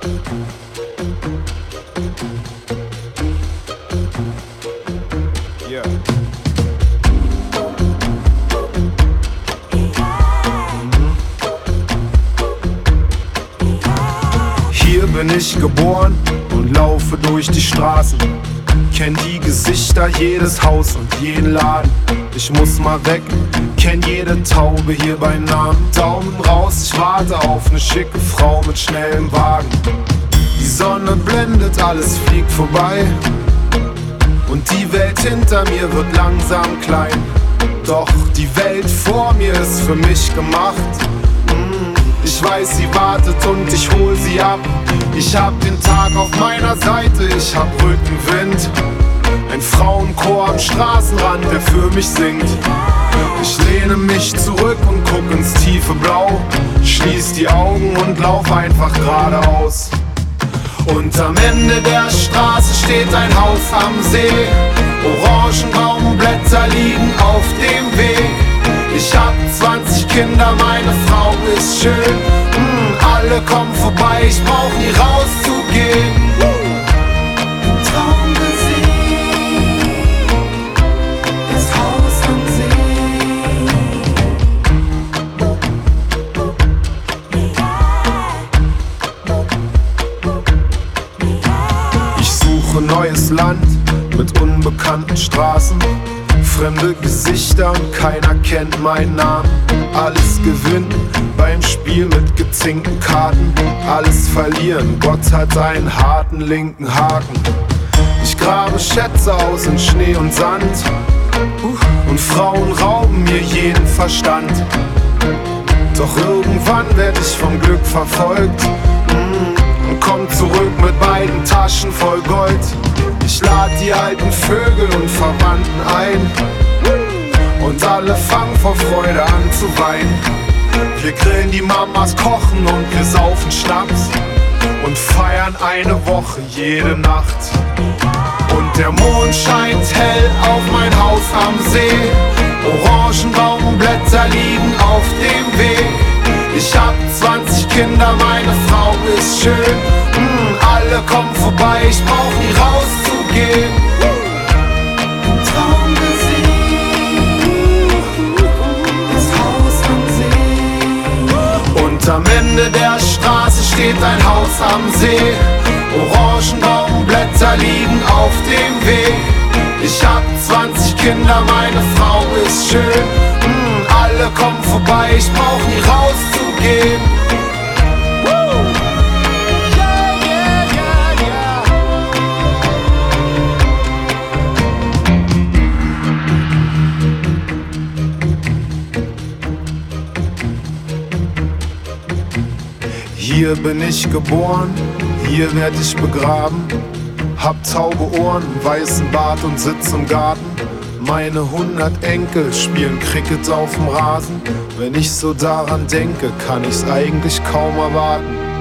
Yeah. Hier bin ich geboren und laufe durch die Straßen. Kenn die Gesichter, jedes Haus und jeden Laden. Ich muss mal weg, kenn jede Taube hier bei Namen. Daumen raus, ich warte auf ne schicke Frau mit schnellem Wagen. Die Sonne blendet, alles fliegt vorbei. Und die Welt hinter mir wird langsam klein. Doch die Welt vor mir ist für mich gemacht. Ich weiß, sie wartet und ich hol sie ab. Ich hab den Tag auf meiner Seite, ich hab Rückenwind. Ein Frauenchor am Straßenrand, der für mich singt. Ich lehne mich zurück und guck ins tiefe Blau. Schließ die Augen und lauf einfach geradeaus. Und am Ende der Straße steht ein Haus am See. Orangenbaumblätter liegen auf dem Weg. Ich hab 20 Kinder, meine Frau ist schön. Alle kommen vorbei, ich brauch nie rauszugehen. Traum gesehen, das Haus am See. Ich suche neues Land mit unbekannten Straßen. Fremde Gesichter und keiner kennt meinen Namen. Alles gewinnen beim Spiel mit gezinkten Karten. Alles verlieren, Gott hat einen harten linken Haken. Ich grabe Schätze aus in Schnee und Sand. Und Frauen rauben mir jeden Verstand. Doch irgendwann werd ich vom Glück verfolgt und komm zurück mit beiden Taschen voll Gold. Ich lad die alten Vögel und Verwandten ein. Und alle fangen vor Freude an zu weinen. Wir grillen, die Mamas kochen und wir saufen Schnaps. Und feiern eine Woche jede Nacht. Und der Mond scheint hell auf mein Haus am See. Orangenbaumblätter liegen auf dem Weg. Ich hab 20 Kinder, meine Frau ist schön. Alle kommen vorbei, ich brauch nie rauszugehen. Traum gesehen, das Haus am See. Und am Ende der Straße steht ein Haus am See. Orangenbaumblätter liegen auf dem Weg. Ich hab 20 Kinder, meine Frau ist schön. Alle kommen vorbei, ich brauch nie rauszugehen. Hier bin ich geboren, hier werd ich begraben. Hab taube Ohren, weißen Bart und sitz im Garten. Meine 100 Enkel spielen Cricket auf dem Rasen. Wenn ich so daran denke, kann ich's eigentlich kaum erwarten.